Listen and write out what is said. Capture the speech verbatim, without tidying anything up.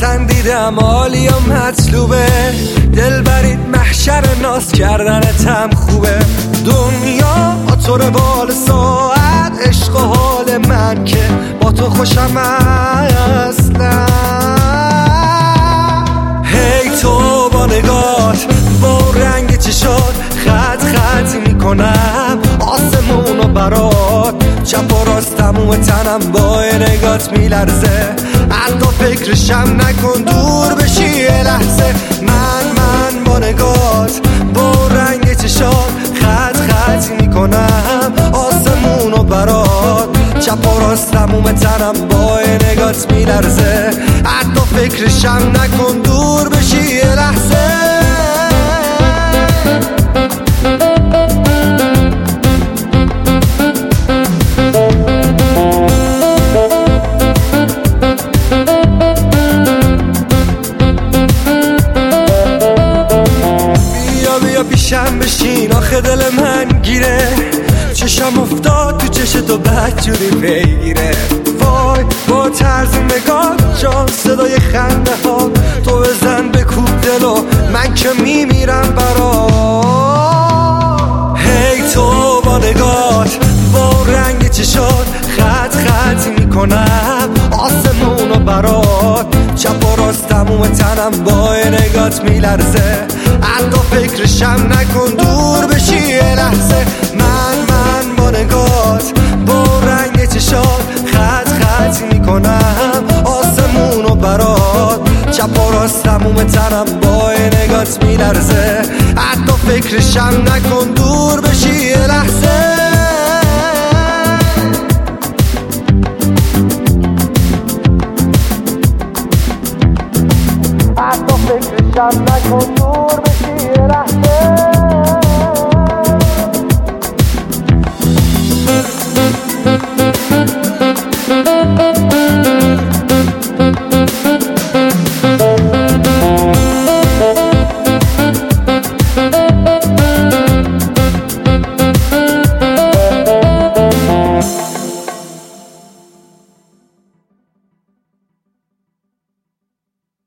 خندیدم عالی و مطلوبه، دل برید محشر ناز کردنتم خوبه. دنیا آتور بال ساعت، عشق و حال من که با تو خوشم اصلا. هی تو با نگات، با رنگ چشات خط خط میکنم آسمونو برات. چپ و راست تموم تنم با نگات میلرزه، حتی فکرشم نکن دور بشی یه لحظه. من من با نگات، با رنگ چشات خط خط میکنم آسمونو برات. چپ و راست تموم تنم با نگات میلرزه، حتی فکرشم نکن دور بشی یه لحظه. پیشم بشین آخه دل من گیره، چشم افتاد تو چش تو بدجوری بگیره. وای با طرز نگاه جان صدای خنده ها، تو بزن بکوب دلو من که میمیرم برا. هی تو با نگات، با رنگ چشات خط خط میکنم آسمونو برات. چپ و راست تموم تنم با نگات میلرزه، حتی فکرشم نکن دور بشی یه لحظه. من من با نگات، با رنگ چشات خط خط میکنم آسمونو برات. چپ و راست تموم تنم با نگات میلرزه، حتی فکرشم نکن دور بشی یه لحظه.